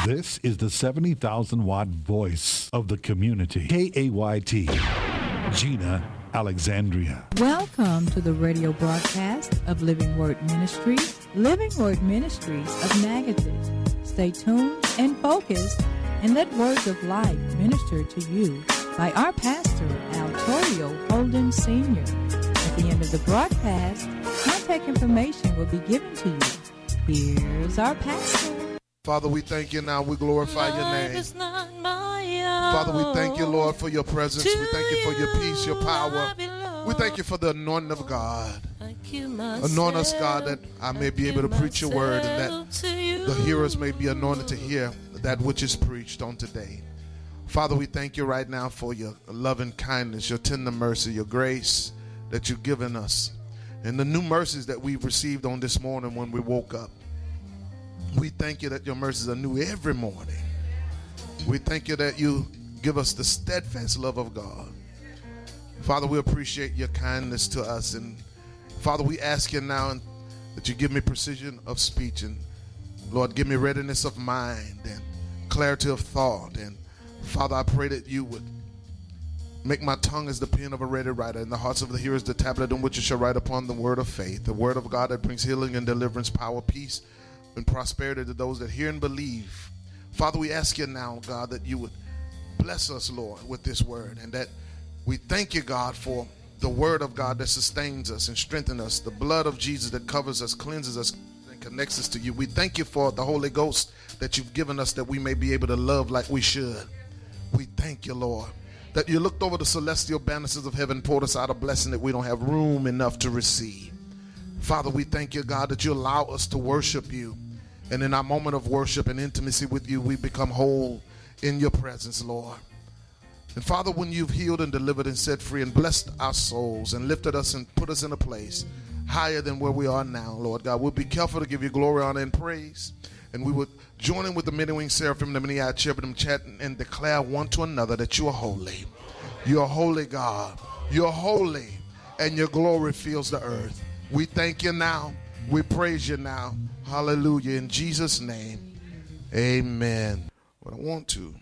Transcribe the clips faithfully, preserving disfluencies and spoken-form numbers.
This is the seventy thousand watt voice of the community. K A Y T, Gina Alexandria. Welcome to the radio broadcast of Living Word Ministries, Living Word Ministries of Natchitoches. Stay tuned and focused and let words of life minister to you by our pastor, Altorio Holden Senior At the end of the broadcast, contact information will be given to you. Here's our pastor. Father, we thank you now. We glorify your name. Father, we thank you, Lord, for your presence. We thank you for your peace, your power. We thank you for the anointing of God. Anoint us, God, that I may be able to preach your word and that the hearers may be anointed to hear that which is preached on today. Father, we thank you right now for your loving kindness, your tender mercy, your grace that you've given us, and the new mercies that we've received on this morning when we woke up. We thank you that your mercies are new every morning. We thank you that you give us the steadfast love of God. Father, we appreciate your kindness to us. And Father, we ask you now that you give me precision of speech. And Lord, give me readiness of mind and clarity of thought. And Father, I pray that you would make my tongue as the pen of a ready writer, and the hearts of the hearers the tablet on which you shall write upon the word of faith, the word of God that brings healing and deliverance, power, peace, and prosperity to those that hear and believe. Father, we ask you now, God, that you would bless us, Lord, with this word, and that we thank you, God, for the word of God that sustains us and strengthens us, the blood of Jesus that covers us, cleanses us, and connects us to you. We thank you for the Holy Ghost that you've given us that we may be able to love like we should. We thank you, Lord, that you looked over the celestial banisters of heaven, poured us out a blessing that we don't have room enough to receive. Father, we thank you, God, that you allow us to worship you. And in our moment of worship and intimacy with you, we become whole in your presence, Lord. And Father, when you've healed and delivered and set free and blessed our souls and lifted us and put us in a place higher than where we are now, Lord God, we'll be careful to give you glory, honor, and praise. And we would join in with the many-winged seraphim, the many-eyed cherubim, chat and declare one to another that you are holy. You are holy, God. You're holy, and your glory fills the earth. We thank you now. We praise you now. Hallelujah. In Jesus' name, amen. What I want to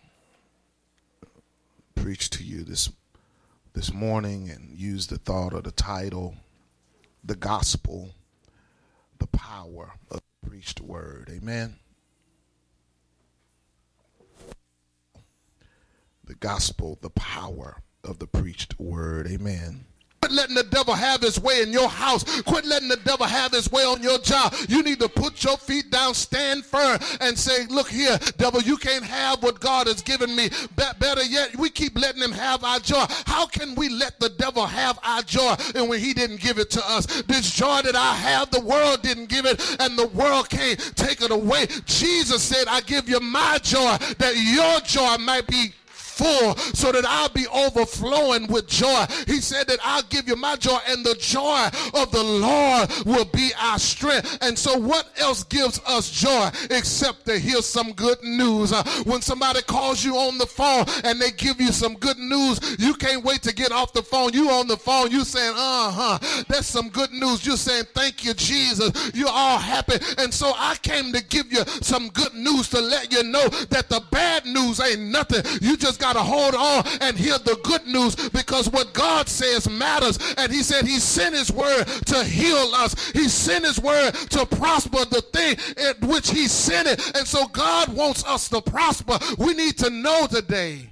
preach to you this, this morning and use the thought or the title, the gospel, the power of the preached word. Amen. The gospel, the power of the preached word. Amen. Quit letting the devil have his way in your house. Quit letting the devil have his way on your job. You need to put your feet down, stand firm, and say, look here, devil, you can't have what God has given me. Be- better yet, we keep letting him have our joy. How can we let the devil have our joy and when he didn't give it to us? This joy that I have, the world didn't give it, and the world can't take it away. Jesus said, I give you my joy, that your joy might be full, so that I'll be overflowing with joy. He said that I'll give you my joy, and the joy of the Lord will be our strength. And so what else gives us joy except to hear some good news? Uh, when somebody calls you on the phone and they give you some good news, you can't wait to get off the phone. You on the phone, you saying, uh-huh, that's some good news. You're saying, thank you, Jesus. You're all happy. And so I came to give you some good news to let you know that the bad news ain't nothing. You just got to hold on and hear the good news, because what God says matters. And he said he sent his word to heal us. He sent his word to prosper the thing in which he sent it. And so God wants us to prosper. We need to know today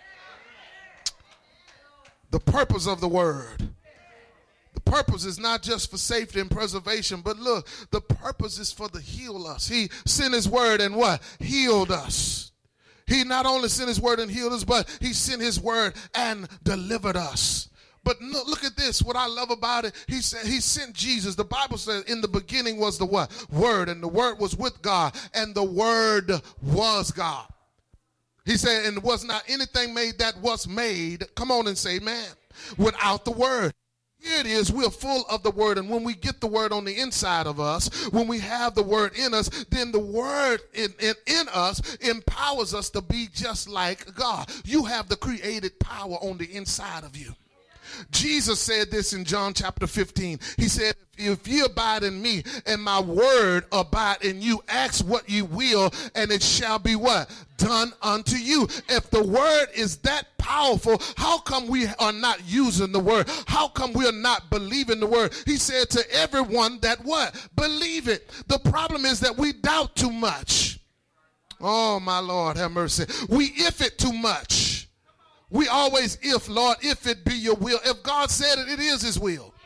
the purpose of the word. The purpose is not just for safety and preservation, but look, the purpose is for to heal us. He sent his word and what? Healed us. He not only sent his word and healed us, but he sent his word and delivered us. But look, look at this, what I love about it. He said he sent Jesus. The Bible says in the beginning was the what? Word, and the word was with God, and the word was God. He said, and was not anything made that was made, come on and say amen, without the word. Here it is, we're full of the word, and when we get the word on the inside of us, when we have the word in us, then the word in, in, in us empowers us to be just like God. You have the created power on the inside of you. Jesus said this in John chapter fifteen. He said, if ye abide in me and my word abide in you, ask what you will and it shall be what? Done unto you. If the word is that powerful, how come we are not using the word? How come we are not believing the word? He said to everyone that what? Believe it. The problem is that we doubt too much. Oh my Lord, have mercy. We if it too much. We always if, Lord, if it be your will. If God said it, it is his will.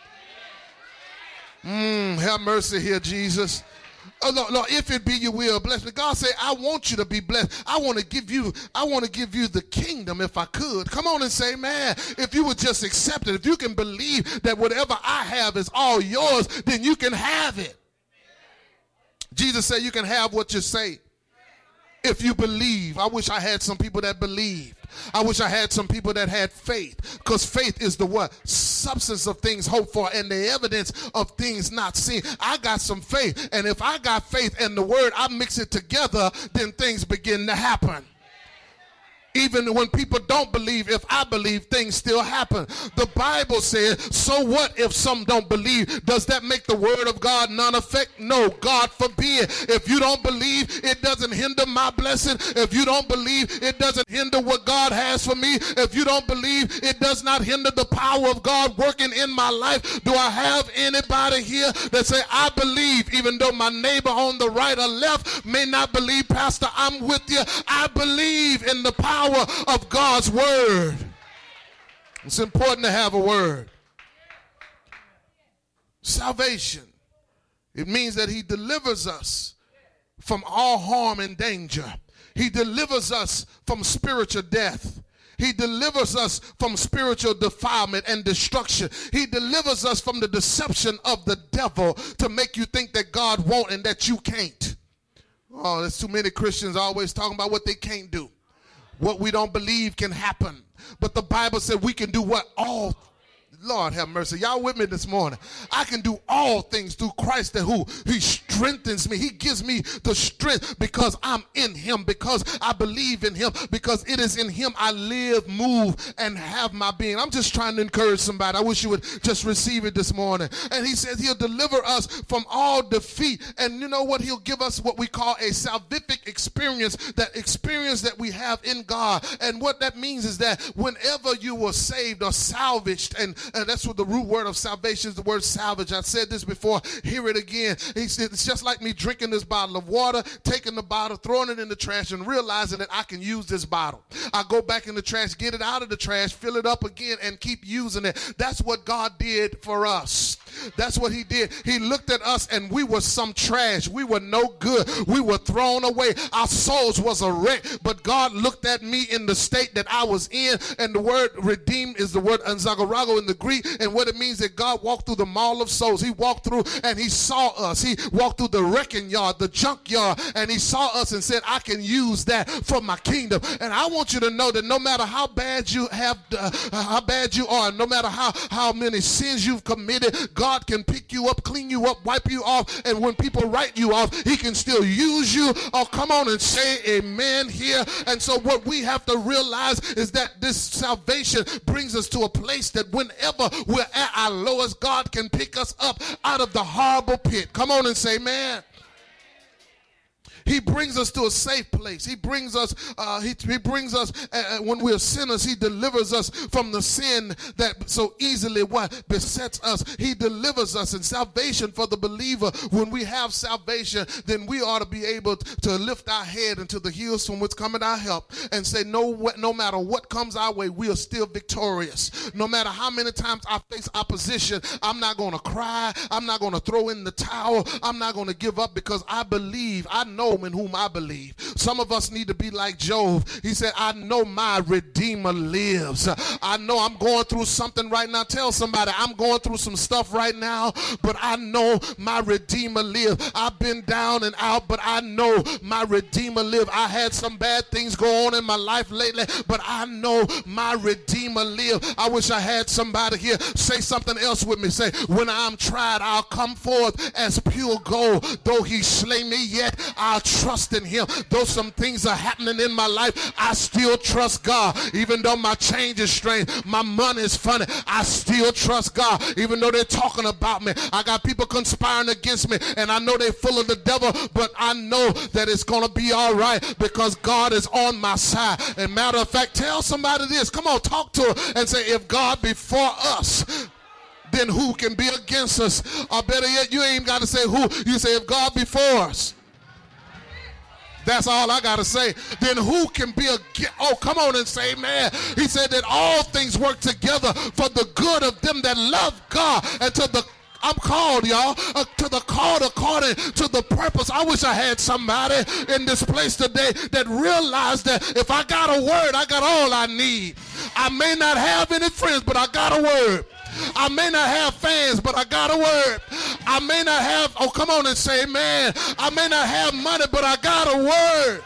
Mm, have mercy here, Jesus. Oh, Lord, Lord, if it be your will, bless me. God said, I want you to be blessed. I want to give you, I want to give you the kingdom if I could. Come on and say, man, if you would just accept it, if you can believe that whatever I have is all yours, then you can have it. Jesus said you can have what you say if you believe. I wish I had some people that believed. I wish I had some people that had faith, because faith is the what? Substance of things hoped for and the evidence of things not seen. I got some faith, and if I got faith and the word, I mix it together, then things begin to happen. Even when people don't believe, if I believe, things still happen. The Bible says, so what if some don't believe? Does that make the word of God none effect? No, God forbid. If you don't believe, it doesn't hinder my blessing. If you don't believe, it doesn't hinder what God has for me. If you don't believe, it does not hinder the power of God working in my life. Do I have anybody here that say, I believe, even though my neighbor on the right or left may not believe? Pastor, I'm with you. I believe in the power of God's word. It's important to have a word. Salvation. It means that he delivers us from all harm and danger. He delivers us from spiritual death. He delivers us from spiritual defilement and destruction. He delivers us from the deception of the devil to make you think that God won't and that you can't. Oh, there's too many Christians always talking about what they can't do. What we don't believe can happen. But the Bible said we can do what? All. Lord have mercy. Y'all with me this morning? I can do all things through Christ that who? He strengthens me. He gives me the strength because I'm in him, because I believe in him, because it is in him I live, move, and have my being. I'm just trying to encourage somebody. I wish you would just receive it this morning. And he says he'll deliver us from all defeat. And you know what? He'll give us what we call a salvific experience, that experience that we have in God. And what that means is that whenever you were saved or salvaged, and And that's what the root word of salvation is, the word salvage. I said this before, hear it again. He said, it's just like me drinking this bottle of water, taking the bottle, throwing it in the trash, and realizing that I can use this bottle. I go back in the trash, get it out of the trash, fill it up again, and keep using it. That's what God did for us. That's what he did. He looked at us and we were some trash. We were no good. We were thrown away. Our souls was a wreck. But God looked at me in the state that I was in. And the word redeemed is the word anzagarago in the Greek. And what it means that God walked through the mall of souls. He walked through and he saw us. He walked through the wrecking yard, the junk yard. And he saw us and said, I can use that for my kingdom. And I want you to know that no matter how bad you have, uh, how bad you are, no matter how, how many sins you've committed, God can pick you up, clean you up, wipe you off, and when people write you off, he can still use you. Oh, come on and say amen here. And so what we have to realize is that this salvation brings us to a place that whenever we're at our lowest, God can pick us up out of the horrible pit. Come on and say amen. He brings us to a safe place. He brings us, uh, he, he brings us, uh, when we're sinners, he delivers us from the sin that so easily what besets us. He delivers us in salvation for the believer. When we have salvation, then we ought to be able to lift our head into the hills from which cometh our help and say, no, no matter what comes our way, we are still victorious. No matter how many times I face opposition, I'm not going to cry. I'm not going to throw in the towel. I'm not going to give up because I believe, I know in whom I believe. Some of us need to be like Job. He said, I know my Redeemer lives. I know I'm going through something right now. Tell somebody, I'm going through some stuff right now, but I know my Redeemer lives. I've been down and out, but I know my Redeemer lives. I had some bad things go on in my life lately, but I know my Redeemer lives. I wish I had somebody here say something else with me. Say, when I'm tried, I'll come forth as pure gold. Though he slay me, yet I'll trust in him. Though some things are happening in my life, I still trust God. Even though my change is strange, my money is funny, I still trust God. Even though they're talking about me, I got people conspiring against me, and I know they're full of the devil, but I know that it's going to be all right because God is on my side. And matter of fact, tell somebody this. Come on, talk to her and say, if God be for us, then who can be against us? Or better yet, you ain't got to say who. You say, if God be for us. That's all I got to say. Then who can be against? Oh, come on and say, man. He said that all things work together for the good of them that love God and to the I'm called, y'all, uh, to the called according to the purpose. I wish I had somebody in this place today that realized that if I got a word, I got all I need. I may not have any friends, but I got a word. I may not have fans, but I got a word. I may not have, oh, come on and say, man, I may not have money, but I got a word.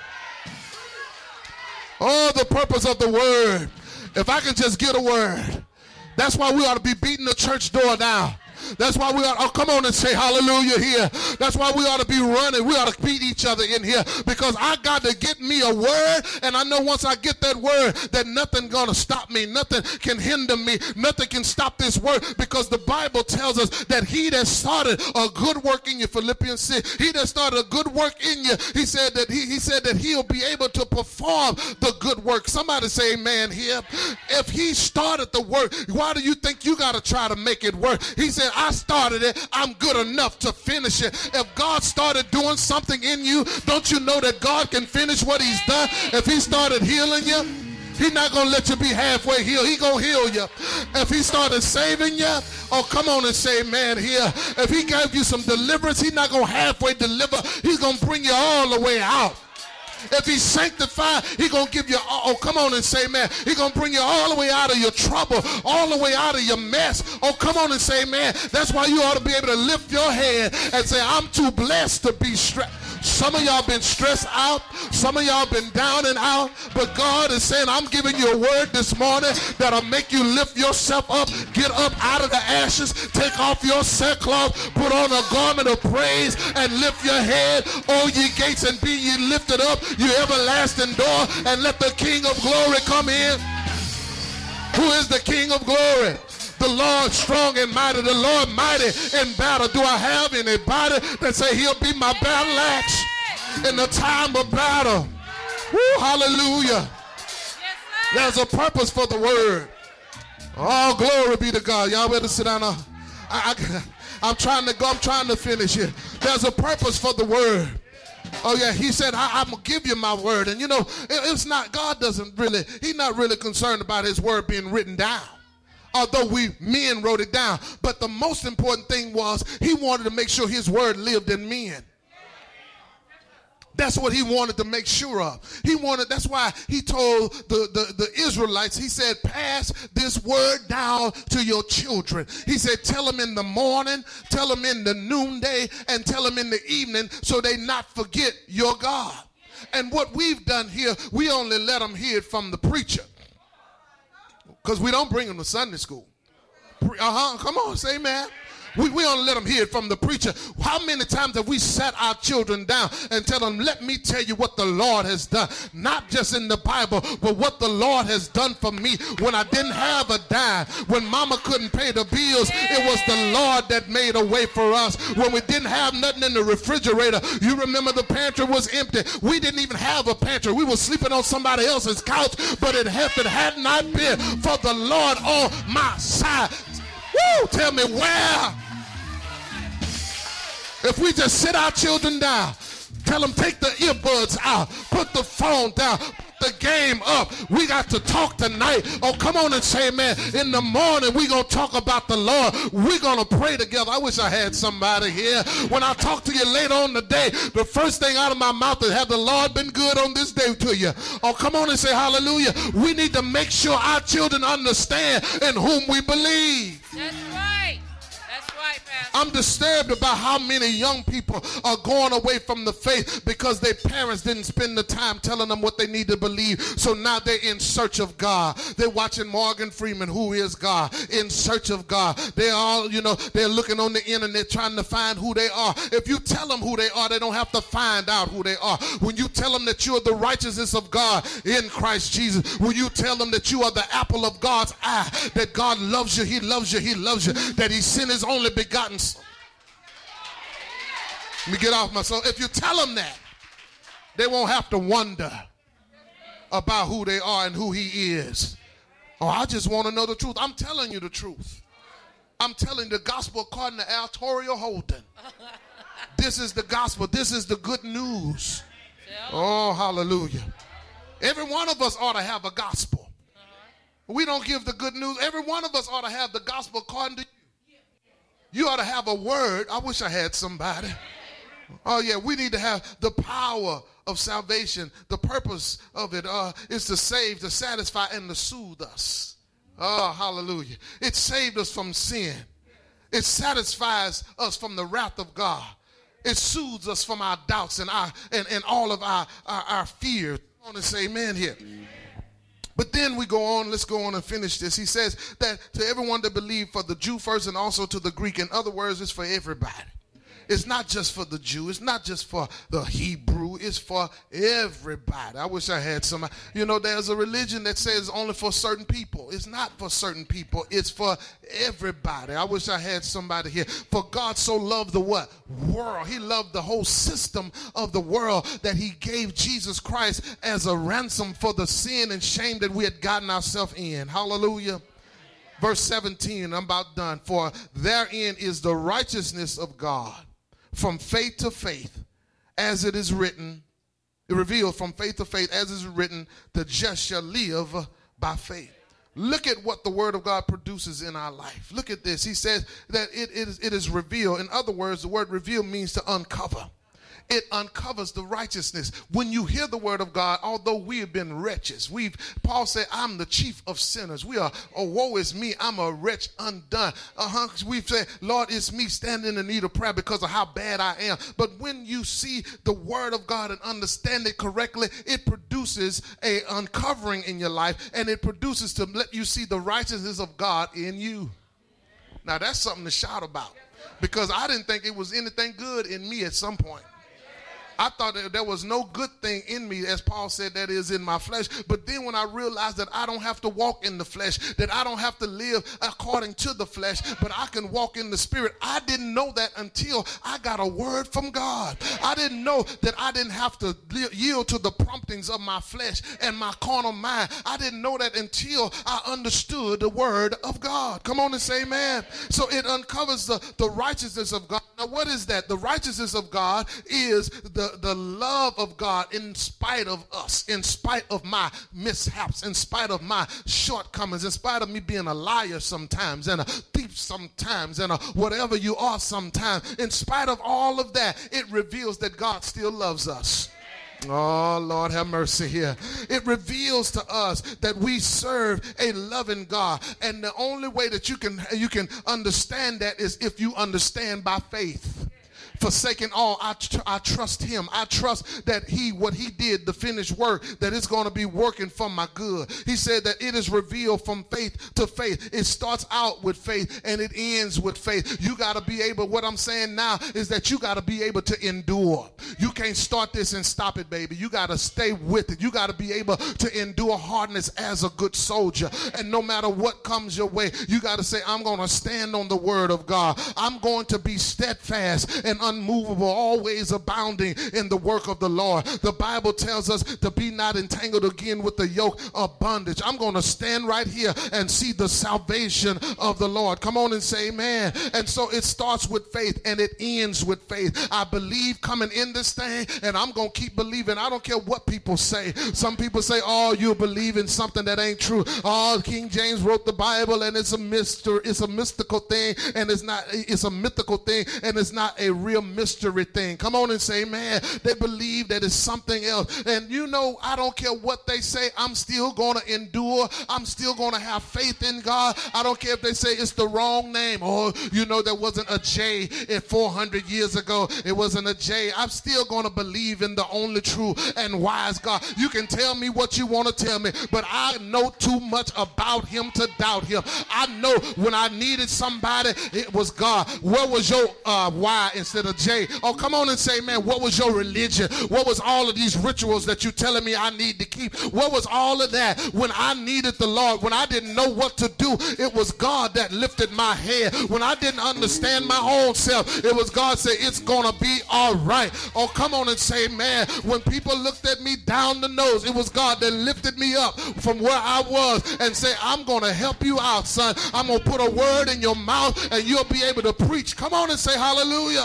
Oh, the purpose of the word. If I can just get a word. That's why we ought to be beating the church door down. That's why we ought, oh, come on and say hallelujah here. That's why we ought to be running. We ought to beat each other in here because I got to get me a word, and I know once I get that word that nothing going to stop me. Nothing can hinder me. Nothing can stop this word because the Bible tells us that he that started a good work in you, Philippians six, he that started a good work in you, he said that he, he said that he'll be able to perform the good work. Somebody say amen here. If he started the work, why do you think you got to try to make it work? He said, I started it, I'm good enough to finish it. If God started doing something in you, don't you know that God can finish what he's done? If he started healing you, he's not going to let you be halfway healed. He's going to heal you. If he started saving you, oh, come on and say amen here. If he gave you some deliverance, he's not going to halfway deliver. He's going to bring you all the way out. If he's sanctified, he's going to give you, oh, come on and say, man, he's going to bring you all the way out of your trouble, all the way out of your mess. Oh, come on and say, man, that's why you ought to be able to lift your head and say, I'm too blessed to be stressed. Some of y'all been stressed out. Some of y'all been down and out. But God is saying, I'm giving you a word this morning that'll make you lift yourself up, get up out of the ashes, take off your sackcloth, put on a garment of praise, and lift your head, O ye gates, and be ye lifted up, you everlasting door, and let the King of glory come in. Who is the King of glory? The Lord strong and mighty, the Lord mighty in battle. Do I have anybody that say he'll be my battle axe in the time of battle? Woo, hallelujah. There's a purpose for the word. Oh, glory be to God. Y'all better sit down. I, I, I'm trying to go. I'm trying to finish here. There's a purpose for the word. Oh, yeah, he said, I, I'm going to give you my word. And, you know, it, it's not, God doesn't really, he's not really concerned about his word being written down. Although we men wrote it down. But the most important thing was he wanted to make sure his word lived in men. That's what he wanted to make sure of. He wanted, that's why he told the, the, the Israelites, he said, pass this word down to your children. He said, tell them in the morning, tell them in the noonday, and tell them in the evening so they not forget your God. And what we've done here, we only let them hear it from the preacher. Because we don't bring them to Sunday school. Uh-huh. Come on, say amen. We, we only let them hear it from the preacher. How many times have we sat our children down and tell them, let me tell you what the Lord has done. Not just in the Bible, but what the Lord has done for me when I didn't have a dime. When mama couldn't pay the bills, it was the Lord that made a way for us. When we didn't have nothing in the refrigerator, you remember the pantry was empty. We didn't even have a pantry. We were sleeping on somebody else's couch, but it, if it had not been for the Lord on my side, woo, tell me where? If we just sit our children down, tell them take the earbuds out, put the phone down, put the game up. We got to talk tonight. Oh, come on and say, man, in the morning we're going to talk about the Lord. We're going to pray together. I wish I had somebody here. When I talk to you later on the day, the first thing out of my mouth is, have the Lord been good on this day to you? Oh, come on and say hallelujah. We need to make sure our children understand in whom we believe. That's right. That's right, Pastor. I'm disturbed about how many young people are going away from the faith because their parents didn't spend the time telling them what they need to believe. So now they're in search of God. They're watching Morgan Freeman, who is God, in search of God. They're all, you know, they're looking on the internet trying to find who they are. If you tell them who they are, they don't have to find out who they are. When you tell them that you're the righteousness of God in Christ Jesus, when you tell them that you are the apple of God's eye, that God loves you, he loves you, he loves you, that he sent his only begotten son. Let me get off myself. If you tell them that, they won't have to wonder about who they are and who he is. Oh, I just want to know the truth. I'm telling you the truth. I'm telling the gospel according to Altorio Holden. This is the gospel. This is the good news. Oh, hallelujah. Every one of us ought to have a gospel. We don't give the good news. Every one of us ought to have the gospel according to you. You ought to have a word. I wish I had somebody. Oh, yeah, we need to have the power of salvation. The purpose of it uh, is to save, to satisfy, and to soothe us. Oh, hallelujah. It saved us from sin. It satisfies us from the wrath of God. It soothes us from our doubts and our and, and all of our, our, our fears. I want to say amen here. But then we go on, let's go on and finish this. He says that to everyone that believe, for the Jew first and also to the Greek. In other words, it's for everybody. It's not just for the Jew. It's not just for the Hebrew. It's for everybody. I wish I had some. You know, there's a religion that says only for certain people. It's not for certain people. It's for everybody. I wish I had somebody here. For God so loved the what? World. He loved the whole system of the world that he gave Jesus Christ as a ransom for the sin and shame that we had gotten ourselves in. Hallelujah. Verse seventeen, I'm about done. For therein is the righteousness of God from faith to faith, as it is written, it revealed from faith to faith, as it is written, the just shall live by faith. Look at what the word of God produces in our life. Look at this. He says that it, it, is, it is revealed. In other words, the word reveal means to uncover. It uncovers the righteousness. When you hear the word of God, although we have been wretches, we've, Paul said, I'm the chief of sinners. We are, oh, woe is me, I'm a wretch undone. Uh-huh. We've said, Lord, it's me standing in need of prayer because of how bad I am. But when you see the word of God and understand it correctly, it produces a uncovering in your life, and it produces to let you see the righteousness of God in you. Now, that's something to shout about, because I didn't think it was anything good in me at some point. I thought that there was no good thing in me, as Paul said, that is in my flesh. But then when I realized that I don't have to walk in the flesh, that I don't have to live according to the flesh, but I can walk in the spirit. I didn't know that until I got a word from God. I didn't know that I didn't have to yield to the promptings of my flesh and my carnal mind. I didn't know that until I understood the word of God. Come on and say amen. So it uncovers the, the righteousness of God. Now, what is that? The righteousness of God is the The, the love of God in spite of us, in spite of my mishaps, in spite of my shortcomings, in spite of me being a liar sometimes and a thief sometimes and a whatever you are sometimes. In spite of all of that, it reveals that God still loves us. Oh, Lord, have mercy here. It reveals to us that we serve a loving God. And the only way that you can, you can understand that is if you understand by faith. Forsaking all, I, tr- I trust him. I trust that he, what he did, the finished work, that it's going to be working for my good. He said that it is revealed from faith to faith. It starts out with faith and it ends with faith. You got to be able, what I'm saying now is that you got to be able to endure. You can't start this and stop it, baby. You got to stay with it. You got to be able to endure hardness as a good soldier. And no matter what comes your way, you got to say, I'm going to stand on the word of God. I'm going to be steadfast and unmovable, always abounding in the work of the Lord. The Bible tells us to be not entangled again with the yoke of bondage. I'm going to stand right here and see the salvation of the Lord. Come on and say amen. And so it starts with faith and it ends with faith. I believe coming in this thing, and I'm going to keep believing. I don't care what people say. Some people say, oh, you believe in something that ain't true. Oh, King James wrote the Bible and it's a mystery, it's a mystical thing, and it's not, it's a mythical thing, and it's not a real a mystery thing. Come on and say, man, they believe that it's something else. And you know, I don't care what they say, I'm still going to endure. I'm still going to have faith in God. I don't care if they say it's the wrong name. Oh, you know, there wasn't a J in four hundred years ago. It wasn't a J. I'm still going to believe in the only true and wise God. You can tell me what you want to tell me, but I know too much about him to doubt him. I know when I needed somebody, it was God. Where was your uh, Y instead of J? Oh, come on and say, man, what was your religion? What was all of these rituals that you're telling me I need to keep? What was all of that when I needed the Lord? When I didn't know what to do, it was God that lifted my head. When I didn't understand my own self, it was God said, it's going to be all right. Oh, come on and say, man, when people looked at me down the nose, it was God that lifted me up from where I was and say, I'm going to help you out, son. I'm going to put a word in your mouth and you'll be able to preach. Come on and say hallelujah.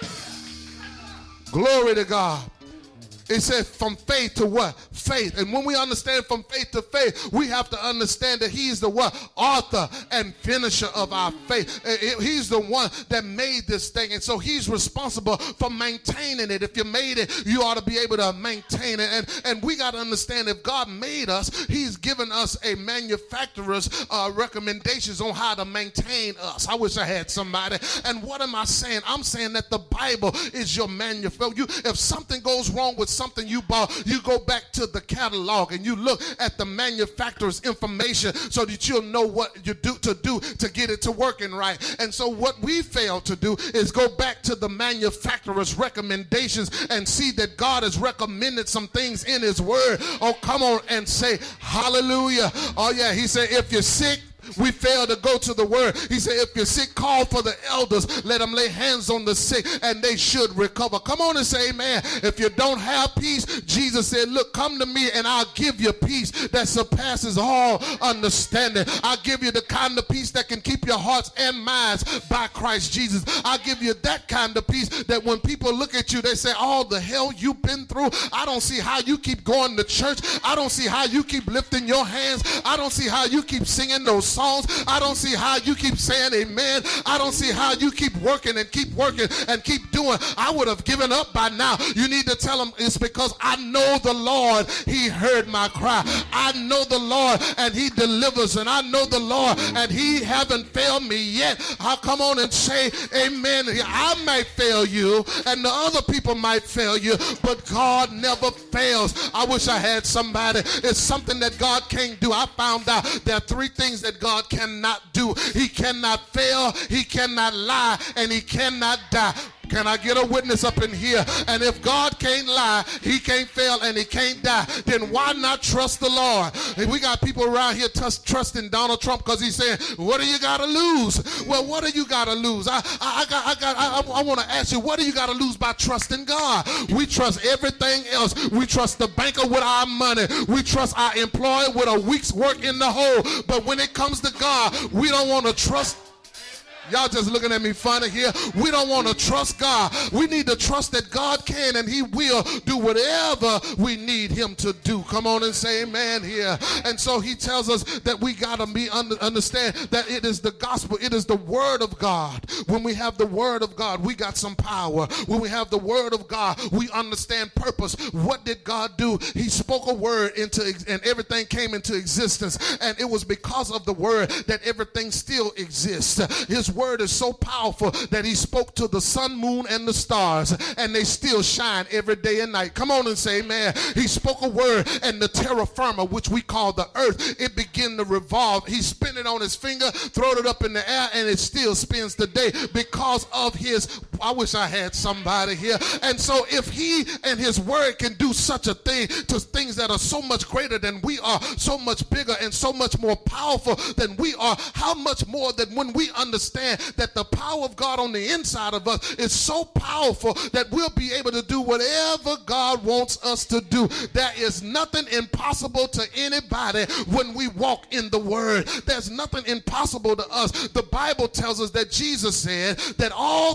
Glory to God. It said from faith to what? Faith. And when we understand from faith to faith, we have to understand that he's the what? Author and finisher of our faith. He's the one that made this thing. And so he's responsible for maintaining it. If you made it, you ought to be able to maintain it. And, and we got to understand if God made us, he's given us a manufacturer's uh, recommendations on how to maintain us. I wish I had somebody. And what am I saying? I'm saying that the Bible is your manufacturer. You, if something goes wrong with something you bought, you go back to the catalog and you look at the manufacturer's information so that you'll know what you do to do to get it to working right. And so what we fail to do is go back to the manufacturer's recommendations and see that God has recommended some things in his word. Oh, come on and say hallelujah. Oh yeah, he said if you're sick, we fail to go to the word. He said, if you're sick, call for the elders. Let them lay hands on the sick and they should recover. Come on and say amen. If you don't have peace, Jesus said, look, come to me and I'll give you peace that surpasses all understanding. I'll give you the kind of peace that can keep your hearts and minds by Christ Jesus. I'll give you that kind of peace that when people look at you, they say, all the hell you've been through. I don't see how you keep going to church. I don't see how you keep lifting your hands. I don't see how you keep singing those songs. I don't see how you keep saying amen. I don't see how you keep working and keep working and keep doing. I would have given up by now. You need to tell them it's because I know the Lord. He heard my cry. I know the Lord and he delivers, and I know the Lord and he haven't failed me yet. I'll come on and say amen. I might fail you and the other people might fail you, but God never fails. I wish I had somebody. It's something that God can't do. I found out there are three things that God God cannot do. He cannot fail, he cannot lie, and he cannot die. Can I get a witness up in here? And if God can't lie, he can't fail, and he can't die, then why not trust the Lord? And we got people around here t- trusting Donald Trump because he's saying, what do you got to lose? Well, what do you got to lose? I, I, I got, I, got, I, I want to ask you, what do you got to lose by trusting God? We trust everything else. We trust the banker with our money. We trust our employer with a week's work in the hole. But when it comes to God, we don't want to trust. Y'all just looking at me funny here. We don't want to trust God. We need to trust that God can and he will do whatever we need him to do. Come on and say amen here. And so he tells us that we got to be under, understand that it is the gospel. It is the word of God. When we have the word of God, we got some power. When we have the word of God, we understand purpose. What did God do? He spoke a word into and everything came into existence. And it was because of the word that everything still exists. His word is so powerful that he spoke to the sun, moon, and the stars, and they still shine every day and night. Come on and say amen. He spoke a word, and the terra firma, which we call the earth, it began to revolve. He spun it on his finger, throwed it up in the air, and it still spins today because of his, I wish I had somebody here. And so if he and his word can do such a thing to things that are so much greater than we are, so much bigger and so much more powerful than we are, how much more that when we understand that the power of God on the inside of us is so powerful that we'll be able to do whatever God wants us to do. There is nothing impossible to anybody when we walk in the word. There's nothing impossible to us. The Bible tells us that Jesus said that all things are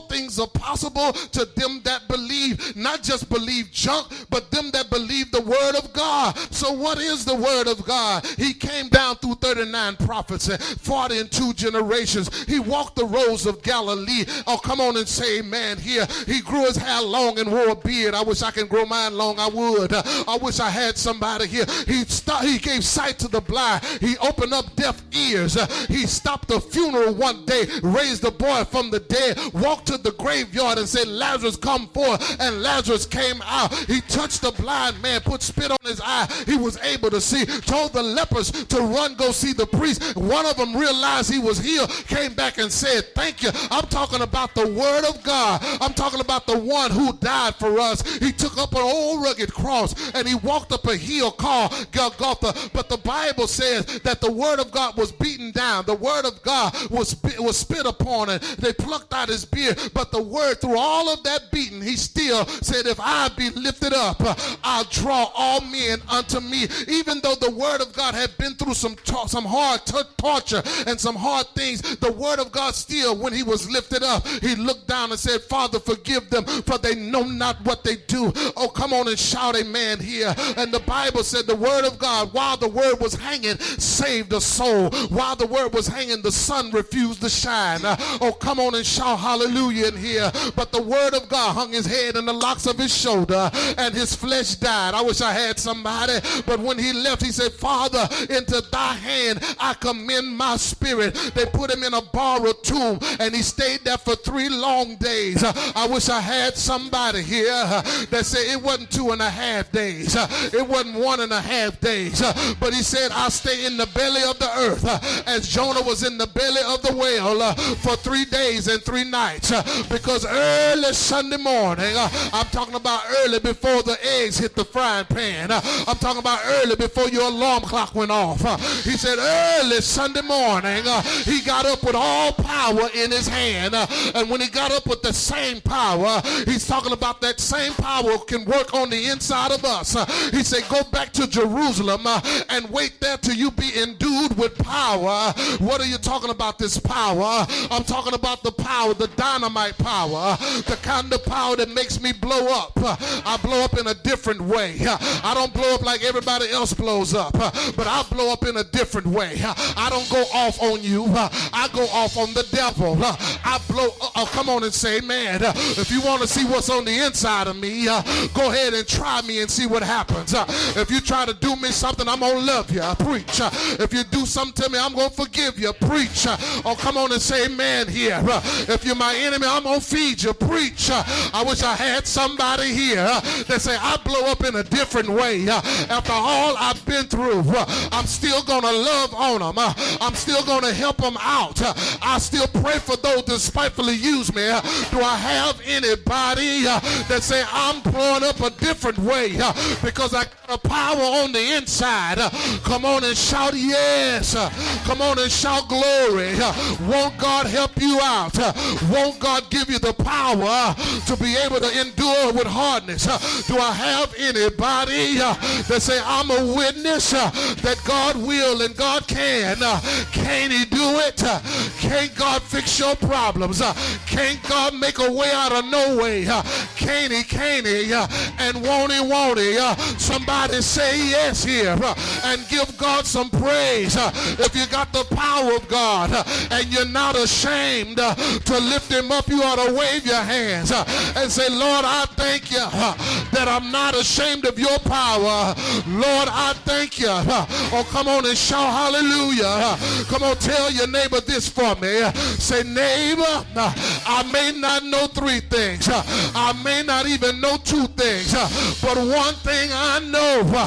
possible to them that believe, not just believe junk, but them that believe the word of God. So what is the word of God? He came down through thirty-nine prophets and forty and two generations. He walked the roads of Galilee. Oh, come on and say amen here. He grew his hair long and wore a beard. I wish I could grow mine long. I would. Uh, I wish I had somebody here. He stopped, he gave sight to the blind. He opened up deaf ears. Uh, he stopped a funeral one day, raised a boy from the dead, walked to the graveyard and said, Lazarus, come forth. And Lazarus came out. He touched the blind man, put spit on his eye. He was able to see. Told the lepers to run, go see the priest. One of them realized he was healed, came back and said, thank you. I'm talking about the word of God. I'm talking about the one who died for us. He took up an old rugged cross and he walked up a hill called Golgotha. But the Bible says that the word of God was beaten down. The word of God was, was spit upon and they plucked out his beard. But the word, through all of that beating, he still said, if I be lifted up, I'll draw all men unto me. Even though the word of God had been through some, some hard t- torture and some hard things, the word of God still, when he was lifted up, he looked down and said, Father, forgive them, for they know not what they do. Oh, come on and shout amen here. And the Bible said the word of God, while the word was hanging, saved a soul. While the word was hanging, the sun refused to shine. Uh, oh, come on and shout hallelujah in here. But the word of God hung his head in the locks of his shoulder, and his flesh died. I wish I had somebody. But when he left, he said, Father, into thy hand I commend my spirit. They put him in a borrowed tomb, and he stayed there for three long days. Uh, I wish I had somebody here uh, that said it wasn't two and a half days. Uh, it wasn't one and a half days. Uh, but he said, I'll stay in the belly of the earth uh, as Jonah was in the belly of the whale uh, for three days and three nights. Uh, because early Sunday morning, uh, I'm talking about early before the eggs hit the frying pan. Uh, I'm talking about early before your alarm clock went off. Uh, he said early Sunday morning, uh, he got up with all power in his hand. Uh, and when he got up with the same power, he's talking about that same power can work on the inside of us. Uh, he said, go back to Jerusalem uh, and wait there till you be endued with power. What are you talking about, this power? I'm talking about the power, the dynamite power, the kind of power that makes me blow up. Uh, I blow up in a different way. Uh, I don't blow up like everybody else blows up, uh, but I blow up in a different way. Uh, I don't go off on you. Uh, I go off on the devil. Uh, I blow up. Oh, come on and say, man, uh, if you want to see what's on the inside of me, uh, go ahead and try me and see what happens. Uh, if you try to do me something, I'm going to love you. I preach. Uh, if you do something to me, I'm going to forgive you. Preach. Uh, oh, come on and say amen here. Uh, if you're my enemy, I'm going to feed you. Preach. Uh, I wish I had somebody here uh, that say, I blow up in a different way. Uh, after all I've been through, uh, I'm still going to love on them. Uh, I'm still going to help them out. Uh, I still pray for those that spitefully use me. Uh, do I have anybody uh, that say, I'm blowing up a different way uh, because I got a power on the inside? Uh, come on and shout yes. Uh, come on and shout glory. Uh, won't God help you out? Uh, won't God give you the power uh, to be able to endure with hardness? Uh, do I have anybody uh, that say, I'm a witness uh, that God will and God can? Uh, can he do it? Uh, can't God fix your problems? Uh, can't God make a way out of no way? Uh, can he, can he? Uh, and won't he, won't he? Uh, somebody say yes here uh, and give God some praise. Uh, if you got the power of God uh, and you're not ashamed uh, to lift him up, you ought to wave your hands uh, and say, Lord, I thank you uh, that I'm not ashamed of your power. Lord, I thank you. Uh, oh, come on and shout hallelujah. Uh, come on, tell your neighbor this for me. Uh, say, neighbor, uh, I may not know three things. Uh, I may not even know two things. Uh, but one thing I know, uh,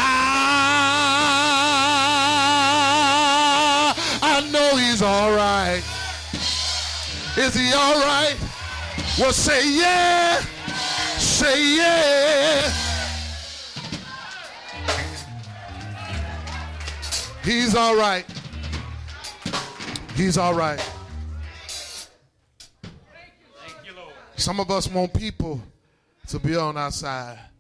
I, I know he's all right. Is he all right? Well, say yeah. Say yeah. He's all right. He's all right. Thank you, Lord. Some of us want people to be on our side.